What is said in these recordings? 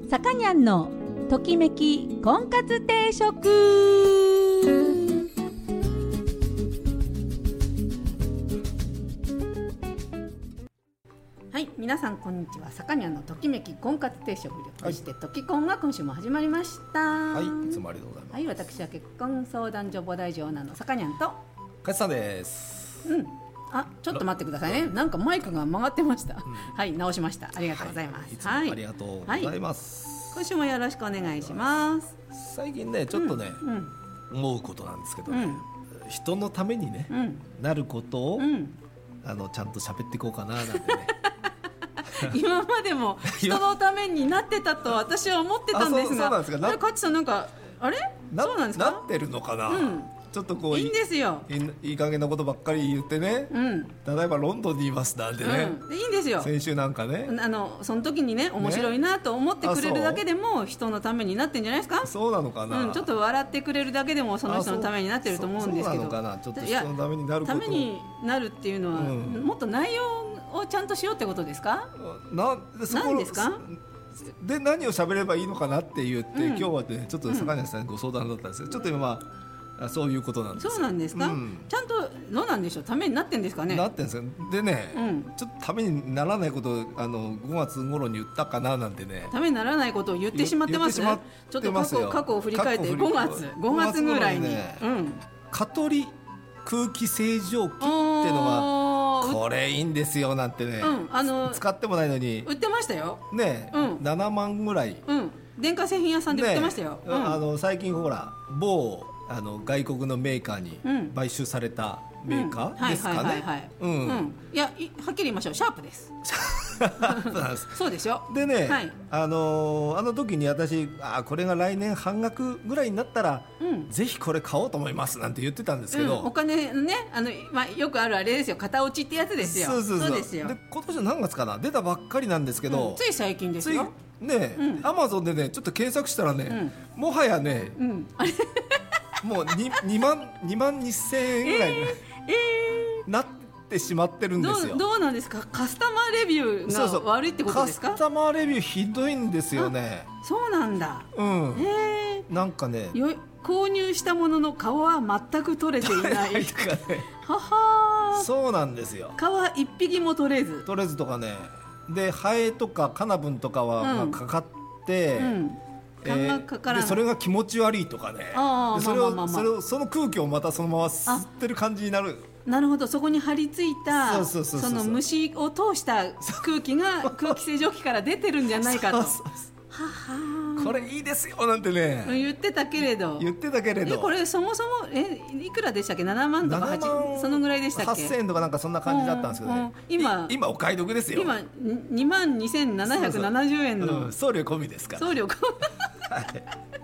さかにゃんのときめき婚活定食。はい、皆さんこんにちは。さかにゃんのときめき婚活定食略して、とき婚が今週も始まりました。 はい、いつもありがとうございます。 はい、私は結婚相談所母大女なのさかにゃんとかちさんです。 あ、ちょっと待ってくださいね。なんかマイクが曲がってました。はい、直しまし。ありがとうございます。 いつもありがとうございます。 今週もよろしくお願いします。 最近ね、ちょっとね、思うことなんですけどね、人のためにね、なることを、ちゃんと喋っていこうかななんてね。 今までも人のためになってたと私は思ってたんですが、 そうなんですか。 カッチさんなんかあれ？そうなんですか？ なってるのかな。ちょっとこういいんですよ。 いい加減なことばっかり言ってね、例えばロンドンにいますなんてね、 いいんですよ。 先週なんかね、 その時にね面白いなと思ってくれるだけでも人のためになってんじゃないですか。 そうなのかな、 ちょっと笑ってくれるだけでもその人のためになってると思うんですけど、 そうなのかな。ちょっと人のためになること、 ためになるっていうのは、もっと内容をちゃんとしようってことですか？何ですか？ で何を喋ればいいのかなって言って、今日はねちょっと坂根さんにご相談だったんですけど、ちょっと今そういうことなんですよ。 そうなんですか、ちゃんとどうなんでしょう、ためになってんですかね。 なってんですよ。でね、ちょっとためにならないことを5月頃に言ったかななんてね、ためにならないことを言ってしまってますね。ちょっと過去を振り返って5月ぐらいに、 蚊取り空気清浄機っていうのがこれいいんですよなんてね、使ってもないのに売ってましたよね、7万ぐらい、 電化製品屋さんで売ってましたよ、 最近ほら某外国のメーカーに買収されたメーカーですかね。 いや、はっきり言いましょう、シャープです。そうでしょ。 でね、あの時に私これが来年半額ぐらいになったら、ぜひこれ買おうと思いますなんて言ってたんですけど、 お金ね、よくあるあれですよ、型落ちってやつですよ。そうですよ。 で今年何月かな、出たばっかりなんですけど、 つい最近ですよね。アマゾンでねちょっと検索したらね、もはやね、もう2万2000円ぐらいになってしまってるんですよ。 どうなんですか。カスタマーレビューが悪いってことですか。 カスタマーレビューひどいんですよね。 そうなんだ。 なんかね、 購入したものの皮は全く取れていないとかね。 はは、 そうなんですよ。 皮一匹も取れずとかね。でハエとかカナブンとかはかかって、でそれが気持ち悪いとかね。その空気をまたそのまま吸ってる感じになる。 なるほど、そこに張り付いたその虫を通した空気が空気清浄機から出てるんじゃないかと。 これいいですよなんてね言ってたけれど、これそもそもいくらでしたっけ。7万とかそのぐらいでしたっけ。 8000円とかなんかそんな感じだったんですけどね。今お買い得ですよ。今 2万2770円の送料込みですから。 送料込み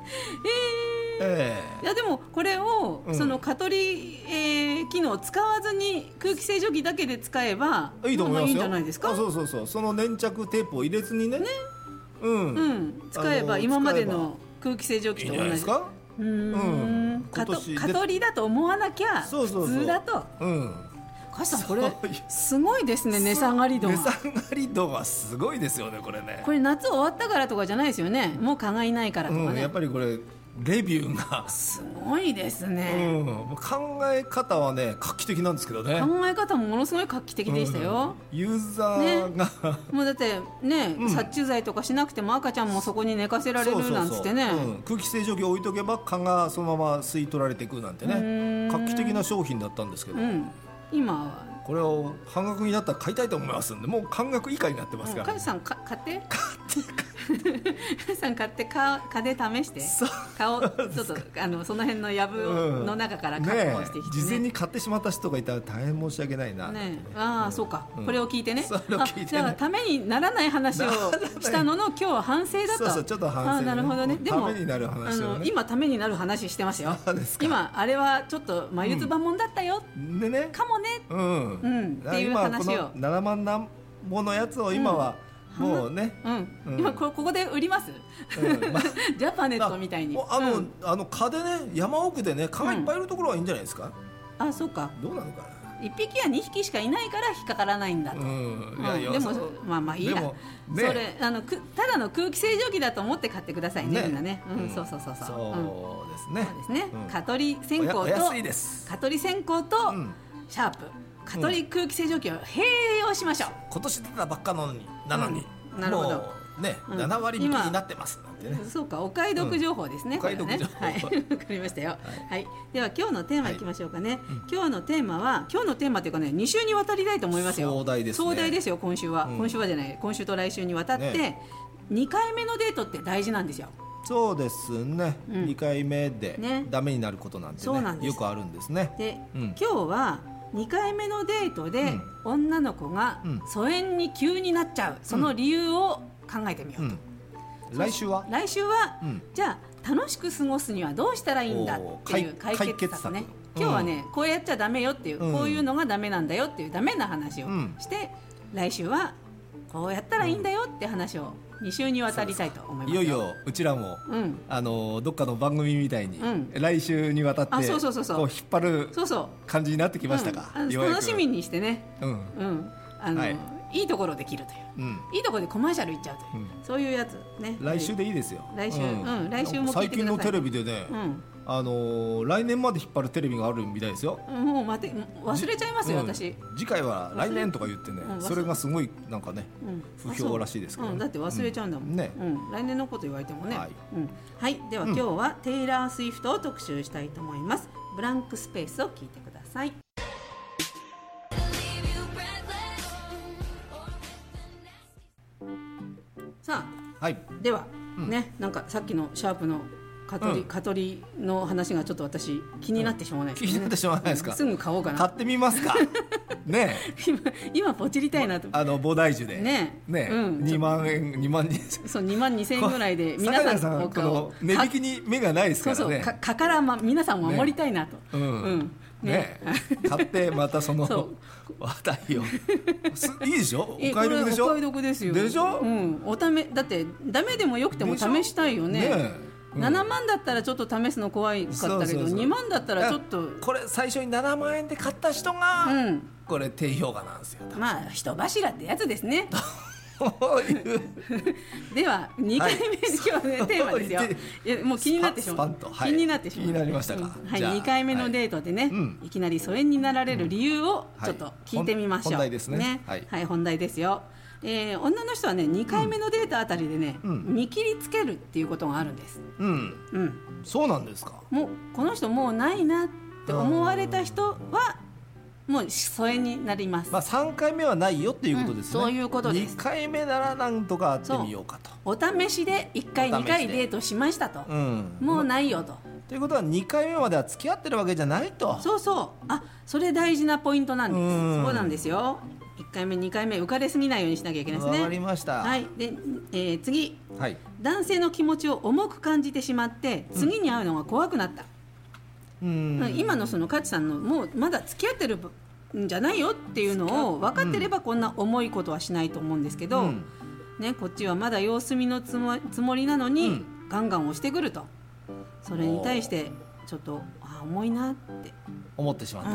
いやでもこれをその蚊取り機能を使わずに空気清浄機だけで使えばいいと思いますよ。いいんじゃないですか。 その粘着テープを入れずにね、 使えば今までの空気清浄機と同じ。いいんじゃないですか。蚊取りだと思わなきゃ普通だと。カシさんこれすごいですね。値下がり度がすごいですよね。これね、 これ夏終わったからとかじゃないですよね。もう蚊がいないからとかね。 やっぱりこれレビューがすごいですね。 考え方はね画期的なんですけどね。 考え方もものすごい画期的でしたよ。 ユーザーが、 もうだってね、殺虫剤とかしなくても赤ちゃんもそこに寝かせられるなんつってね。 空気清浄機を置いとけば蚊がそのまま吸い取られていくなんてね、画期的な商品だったんですけど、今はこれを半額になったら買いたいと思いますんで、もう半額以下になってますから。 カジさん買ってカジさん買って蚊で試して顔ちょっとその辺のやぶの中から確保してきて、 事前に買ってしまった人がいたら大変申し訳ないな。 そうか、これを聞いてね。じゃあためにならない話をしたのの今日は反省だと。 そうちょっと反省。 なるほどね。でもためになる話をね、 今ためになる話してますよ。今あれはちょっと眉唾もんだったよでね、かもねっていう話を。 今この7万なんぼのやつを今はもうね、 今ここで売ります。ジャパネットみたいに蚊でね、山奥でね蚊がいっぱいいるところはいいんじゃないですか。 そうか。 どうなのかな。 1匹や2匹しかいないから引っかからないんだと、でもまあいいや、それただの空気清浄機だと思って買ってくださいね、みんなね。そうですね。蚊取り線香とシャープ蚊取り空気清浄機を併用しましょう。 今年出たばっかなのになるほどね、7割引きになってますなんてね。 そうか、お買い得情報ですね。 お買い得情報。 はい、わかりましたよ。はい、では今日のテーマいきましょうかね。今日のテーマというかね、2週にわたりたいと思いますよ。 壮大ですね。 壮大ですよ。今週じゃない、今週と来週にわたって2回目のデートって大事なんですよ。 そうですね。2回目でダメになることなんてね、よくあるんですね。 で、今日は2回目のデートで女の子が疎遠に急になっちゃう、その理由を考えてみようと。来週は、じゃあ楽しく過ごすにはどうしたらいいんだっていう解決策ね。今日はね、こうやっちゃダメよっていう、こういうのがダメなんだよっていうダメな話をして、来週はこうやったらいいんだよって話を2週にわたりたいと思います。 いよいようちらも、どっかの番組みたいに、来週にわたってこう引っ張る感じになってきましたか。 楽しみにしてね、いいところで切るという、いいところでコマーシャルいっちゃうという、そういうやつね。 来週でいいですよ。 来週も聞いてください。 最近のテレビでね、来年まで引っ張るテレビがあるみたいですよ。 もう待って、忘れちゃいますよ私。 次回は来年とか言ってね、それがすごいなんかね、不評らしいですから。 だって忘れちゃうんだもんね。来年のこと言われてもね。はい、では今日はテイラー・スウィフトを特集したいと思います。ブランクスペースを聞いてください。さあ、ではね、なんかさっきのシャープの蚊取りの話がちょっと私気になってしょうがないですね。 気になってしょうがないですか。 すぐ買おうかな。 買ってみますか。ね。 今ポチりたいなと。 菩提樹で。ね。2万そう2万2000円ぐらいで皆さんの値引きに目がないですからね。 蚊から皆さんを守りたいなと。 ね。買ってまたその話題を。いいでしょ。お買い得でしょ。 お買い得ですよ。 でしょ。 だってダメでもよくても試したいよね。7万だったらちょっと試すの怖かったけど、2万だったらちょっと、 これ最初に7万円で買った人が、これ低評価なんですよ。 まあ人柱ってやつですね。では2回目、今日ねテーマですよ。いやもう気になってしまう。気になってしまう。 気になりましたか。 はい、2回目のデートでね、いきなり疎遠になられる理由をちょっと聞いてみましょう。 本題ですね。 はい、本題ですよ。女の人はね2回目のデートあたりでね、見切りつけるっていうことがあるんです。 そうなんですか。 もうこの人もうないなって思われた人はもう疎遠になります。 3回目はないよっていうことですね。 そういうことです。 2回目ならなんとか会ってみようかと。 お試しで1回2回デートしましたと、もうないよと。 ということは2回目までは付き合ってるわけじゃないと。 それ大事なポイントなんです。そうなんですよ。1回目2回目浮かれすぎないようにしなきゃいけないですね。 わかりました。 はい。で、次、男性の気持ちを重く感じてしまって次に会うのが怖くなった。今のそのカチさんのもうまだ付き合ってるんじゃないよっていうのを分かってればこんな重いことはしないと思うんですけど、こっちはまだ様子見のつもりなのにガンガン押してくると、それに対してちょっと重いなって思ってしまった。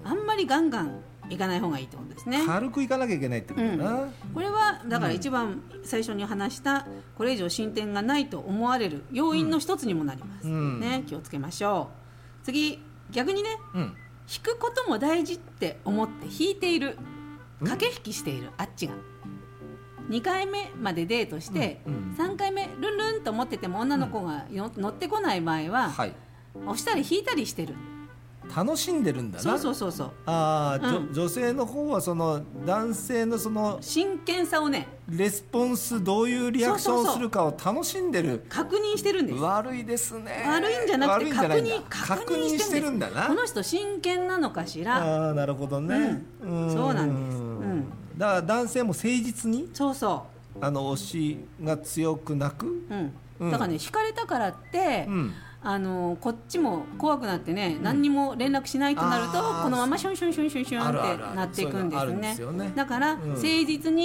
あんまりガンガンいかない方がいいってことですね。 軽くいかなきゃいけないってことだな。 これはだから一番最初に話したこれ以上進展がないと思われる要因の一つにもなります、気をつけましょう。次、逆にね、引くことも大事って思って引いている、駆け引きしているあっちが2回目までデートして、3回目ルンルンと思ってても女の子が乗ってこない場合は、押したり引いたりしてる。 楽しんでるんだな。 そう。 女性の方はその男性のその真剣さをね、 レスポンスどういうリアクションをするかを楽しんでる、 確認してるんです。 悪いですね。 悪いんじゃなくて確認してるんだな。 この人真剣なのかしら。 なるほどね。 そうなんです。 だから男性も誠実に推しが強くなく、 だからね、惹かれたからってこっちも怖くなってね、何にも連絡しないとなるとこのままシュンシュンシュンシュンシュンってなっていくんですね。だから誠実に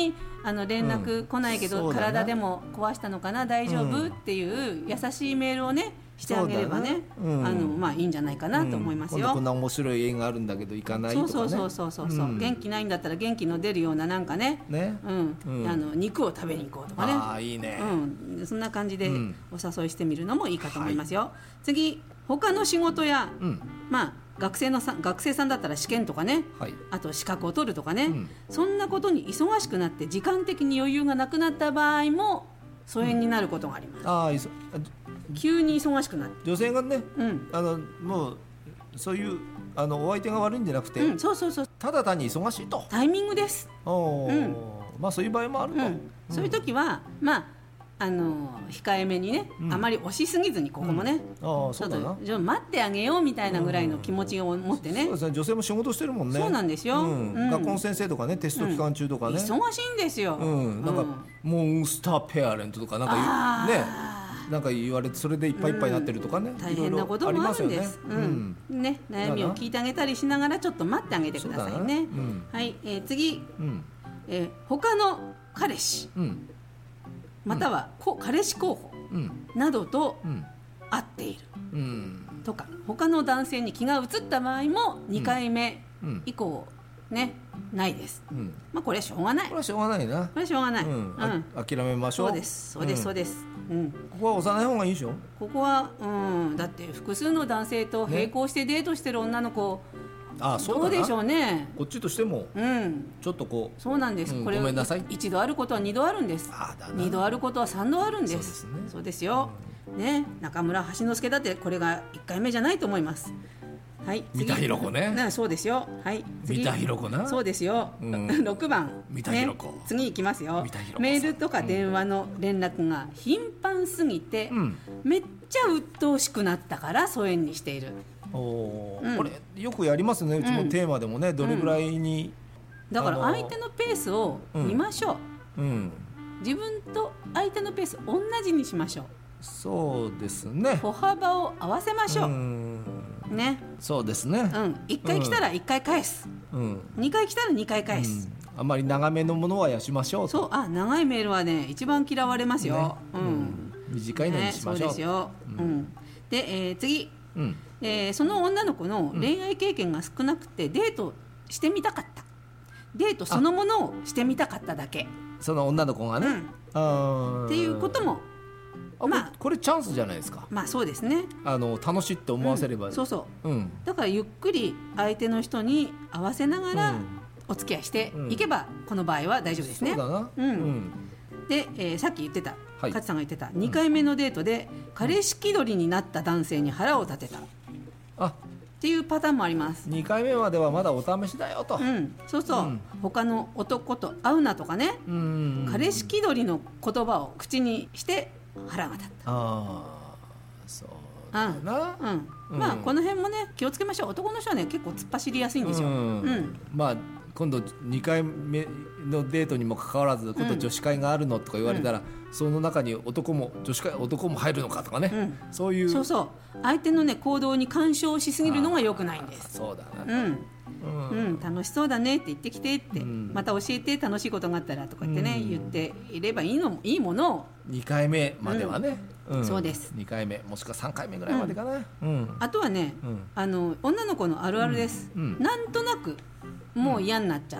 連絡来ないけど、体でも壊したのかな、大丈夫、っていう優しいメールをねしてあげればね、いいんじゃないかなと思いますよ。 今度こんな面白い映画あるんだけど行かないとかね。 そう、元気ないんだったら元気の出るようななんかね、肉を食べに行こうとかね。 ああいいね。 そんな感じでお誘いしてみるのもいいかと思いますよ。次、他の仕事や、学生さんだったら試験とかね、あと資格を取るとかね、そんなことに忙しくなって時間的に余裕がなくなった場合も疎遠になることがあります。急に忙しくなって女性がね、もうそういうお相手が悪いんじゃなくて、ただ単に忙しいとタイミングです。 そういう場合もあると、 そういう時は控えめにね、あまり押しすぎずにここもね、ちょっと待ってあげようみたいなぐらいの気持ちを持ってね。 そうですね、女性も仕事してるもんね。 そうなんですよ。 学校の先生とかね、テスト期間中とかね、 忙しいんですよ。 なんかモンスターペアレントとかなんかね、なんか言われて、それでいっぱいいっぱいになってるとかね、 大変なこともあるんです。悩みを聞いてあげたりしながらちょっと待ってあげてくださいね。はい、次、他の彼氏または彼氏候補などと会っているとか、他の男性に気が移った場合も2回目以降ね、ないです。これはしょうがない。 これはしょうがないな。 これはしょうがない。 諦めましょう。 そうです。 ここは押さない方がいいでしょ。 ここはだって複数の男性と並行してデートしてる女の子、どうでしょうね。 こっちとしてもちょっとこう、 そうなんです。これごめんなさい。 一度あることは二度あるんです。二度あることは三度あるんです。そうですよ。ね、中村橋之助だってこれが1回目じゃないと思います。はい、 三田寛子ね。 そうですよ。はい、 三田寛子な。 そうですよ。6番。 三田寛子。 次いきますよ。メールとか電話の連絡が頻繁すぎて、めっちゃ鬱陶しくなったから疎遠にしている。 これよくやりますね。うちもテーマでもね、どれぐらいに。 だから相手のペースを見ましょう。自分と相手のペース同じにしましょう。 そうですね。 歩幅を合わせましょう。ね。 そうですね。 1回来たら1回返す。2回来たら2回返す。 あまり長めのものはやしましょう。 そう、長いメールはね一番嫌われますよ。 短いのにしましょう。 そうですよ。で、次、その女の子の恋愛経験が少なくてデートしてみたかった。デートそのものをしてみたかっただけ。 その女の子がね。 っていうことも。 これチャンスじゃないですか。 そうですね。 楽しいって思わせれば。だからゆっくり相手の人に合わせながらお付き合いしていけば、この場合は大丈夫ですね。 そうだな。 で、さっき言ってた勝さんが言ってた2回目のデートで彼氏気取りになった男性に腹を立てたっていうパターンもあります。 2回目まではまだお試しだよと。 他の男と会うなとかね、彼氏気取りの言葉を口にして腹が立った。 そうだな。 この辺もね気をつけましょう。男の人はね結構突っ走りやすいんですよ。 今度2回目のデートにもかかわらず今度女子会があるのとか言われたら、その中に男も入るのかとかね、そういう相手のね行動に干渉しすぎるのが良くないんです。 そうだな。 楽しそうだねって言ってきてって、また教えて楽しいことがあったらとか言ってね、言っていればいいものを 2回目まではね。 そうです。 2回目もしくは3回目ぐらいまでかな。 あとはね、女の子のあるあるです。なんとなくもう嫌になっちゃった。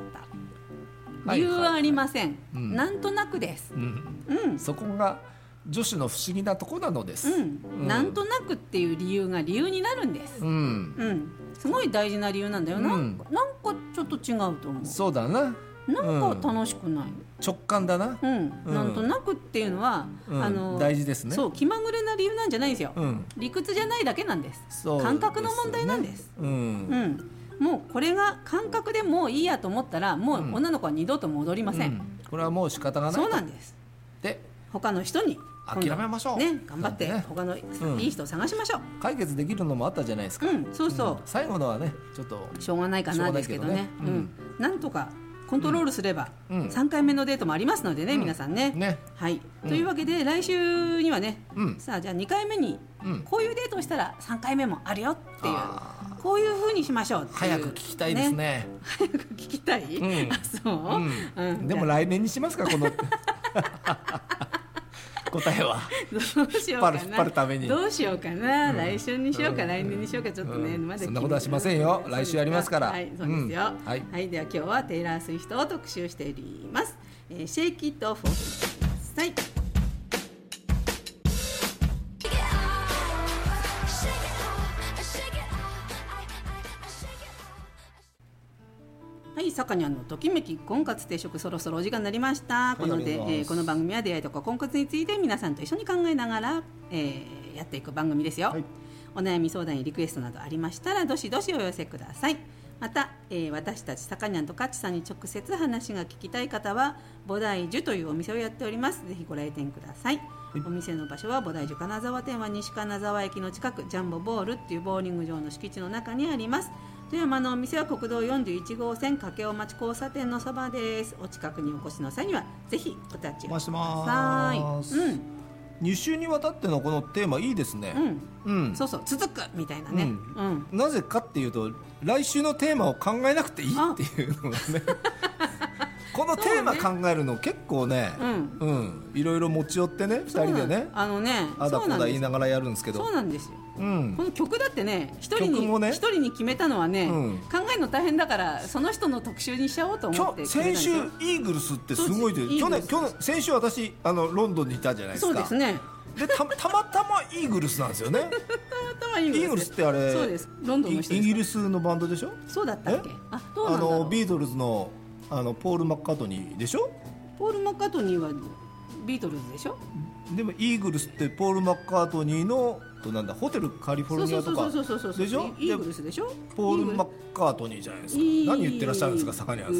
理由はありません。なんとなくです。 そこが女子の不思議なところなのです。 なんとなくっていう理由が理由になるんです。すごい大事な理由なんだよな。なんかちょっと違うと思う。 そうだな。 なんか楽しくない。 直感だな。 なんとなくっていうのは大事ですね。 そう、気まぐれな理由なんじゃないんですよ。理屈じゃないだけなんです。感覚の問題なんです。もうこれが感覚でもういいやと思ったら、もう女の子は二度と戻りません。 これはもう仕方がない。 そうなんです。 で、 他の人に諦めましょう。 頑張って他のいい人を探しましょう。 解決できるのもあったじゃないですか。最後のはねちょっとしょうがないかなですけどね。なんとかコントロールすれば3回目のデートもありますのでね、皆さんね。はい。というわけで来週にはね、さあじゃあ2回目にこういうデートをしたら3回目もあるよっていうこういう風にしましょうっていう、 早く聞きたいですね。 早く聞きたい、そう、 でも来年にしますか、この答えは。 どうしようかな、 引っ張るためにどうしようかな、来週にしようか、来年にしようか、ちょっとね、まだそんなことはしませんよ。来週やりますから。 はい、そうですよ。はい、では今日はテイラー・スウィフトを特集しております。シェイキットオフを聞いてください。はい、さかにゃんのときめき婚活定食、そろそろお時間になりました。この番組は出会いとか婚活について皆さんと一緒に考えながら、やっていく番組ですよ。はい、お悩み相談やリクエストなどありましたらどしどしお寄せください。また、私たちさかにゃんとかちさんに直接話が聞きたい方は菩提樹というお店をやっております。ぜひご来店ください。お店の場所は菩提樹金沢店は西金沢駅の近く、ジャンボボールっていうボーリング場の敷地の中にあります。富山のお店は国道41号線掛尾町交差点のそばです。お近くにお越しの際にはぜひお立ちください。 2週にわたってのこのテーマいいですね。 そうそう、続くみたいなね。 なぜかっていうと、来週のテーマを考えなくていいっていうのがねこのテーマ考えるの結構ね、いろいろ持ち寄ってね、2人でね、あだこだ言いながらやるんですけど、 そうなんですよ。この曲だってね、一人に決めたのはね、考えるの大変だからその人の特集にしちゃおうと思って。 先週イーグルスってすごいで、先週私ロンドンにいたじゃないですか。 そうですね。 でたまたまイーグルスなんですよね。たまたまイーグルスってあれ、 そうです、ロンドンの人です。 イギリスのバンドでしょ。 そうだったっけ。どうなんだろう。 ビートルズのポール・マッカートニーでしょ。 ポール・マッカートニーはビートルズでしょ。 でもイーグルスってポール・マッカートニーのなんだ、ホテルカリフォルニアとかでしょ。 イーグルスでしょ。 ポール・マッカートニーじゃないですか。何言ってらっしゃるんですか、坂庭さん。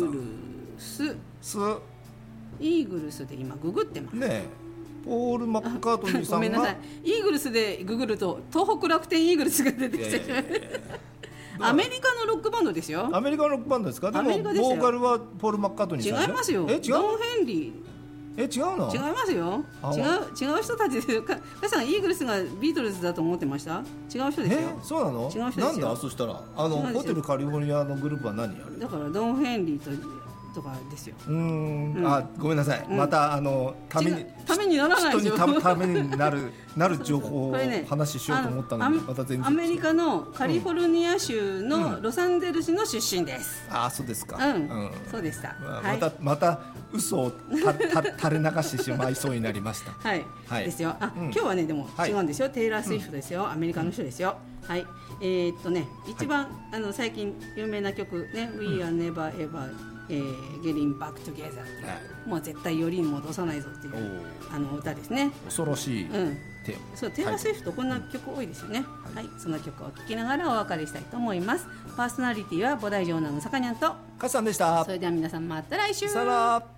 イーグルスで今ググってますね。 ポール・マッカートニーさんが、ごめんなさい、 イーグルスでググると東北楽天イーグルスが出てきてアメリカのロックバンドですよ。 アメリカのロックバンドですか。でもボーカルはポール・マッカートニーさん。 違いますよ。ドン・ヘンリー。 違うの。 違いますよ。違う人たちですよ。かさん、イーグルスがビートルズだと思ってました。違う人ですよ。 そうなの。違う人ですよ。なんだ、そしたらホテルカリフォルニアのグループは何やる。 だからドン・ヘンリーとかですよ。 ごめんなさい。またためにならない人にためになる情報を話しようと思ったので、また全然。 アメリカのカリフォルニア州のロサンゼルスの出身です。 そうですか。 そうでした。 また嘘を垂れ流してしまいそうになりました。 はい。ですよ。今日はね、でも違うんですよ。テイラー・スウィフトですよ。アメリカの人ですよ。はい。一番最近有名な曲ね、We Are Never Ever Getting Back Together、もう絶対よりに戻さないぞっていう歌ですね。 恐ろしいテーマ。 そう、テイラー・スウィフトこんな曲多いですよね。はい、その曲を聴きながらお別れしたいと思います。パーソナリティは菩提城南のさかにゃんとかしさんでした。 それでは皆さん、また来週。 さよなら。